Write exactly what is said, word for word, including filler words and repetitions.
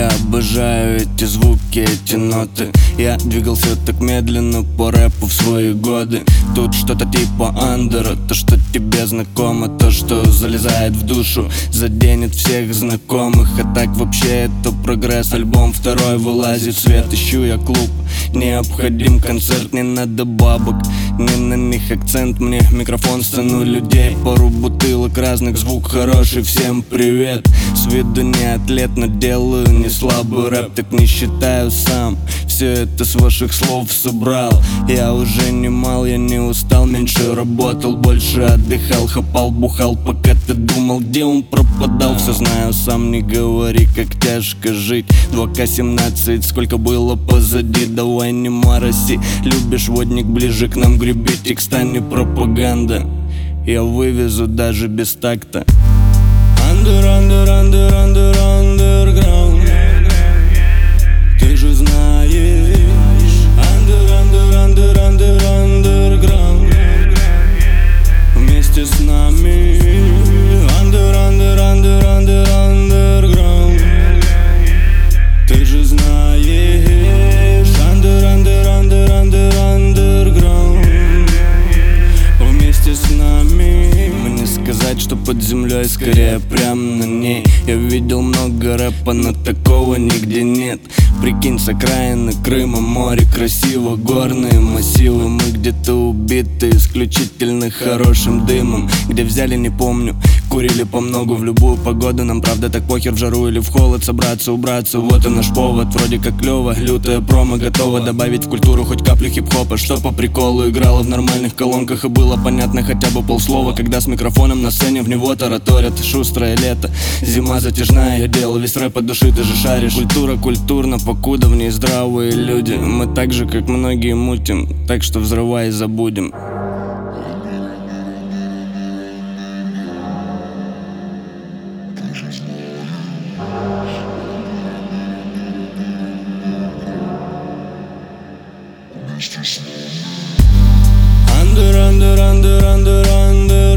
обожаю эти звуки, эти ноты. Я двигался так медленно по рэпу в свои годы. Тут что-то типа андера, то, что тебе знакомо, то, что залезает в душу, заденет всех знакомых. А так вообще это прогресс, альбом второй вылазит в свет. Ищу я клуб, необходим концерт, не надо бабок, не на них акцент. Мне микрофон, сцену, людей, пару бутылок разных, звук хороший, всем привет. С виду не атлет, но делаю не слабый рэп, так не считаю сам. Все это с ваших слов собрал. Я уже не мал, я не устал, меньше работал, больше отдыхал, хапал, бухал, пока ты думал, где он пропадал. Все знаю, сам не говори, как тяжко жить. два ка семнадцать, сколько было позади, давай не мороси. Любишь водник, ближе к нам греби, текста не пропаганда. Я вывезу даже без такта. Under, under, under, under, underground. Ты же знаешь. Under, under, under, under, underground. Вместе с нами. Under, under, under, under, underground. Ты же знаешь. Under, under, under, under, underground. Вместе с нами. Мне сказать, что под землей, скорее прям на ней. Я видел много рэпа, но такого нигде нет. Прикинь, с окраины Крыма, море красиво, горные массивы. Мы где-то убиты исключительно хорошим дымом. Где взяли, не помню, курили по многу в любую погоду. Нам правда так похер, в жару или в холод, собраться, убраться. Вот и наш повод, вроде как клево, лютая промо готова добавить в культуру хоть каплю хип-хопа. Что по приколу играло в нормальных колонках и было понятно хотя бы полслова. Когда с микрофоном на сцене в него тараторят. Шустрое лето, зима затяжная, я делал весь рэп от души, ты же шаришь. Культура культурна, покуда в ней здравые люди. Мы так же, как многие, мутим, так что взрывай и забудем. Under, under, under, under, under.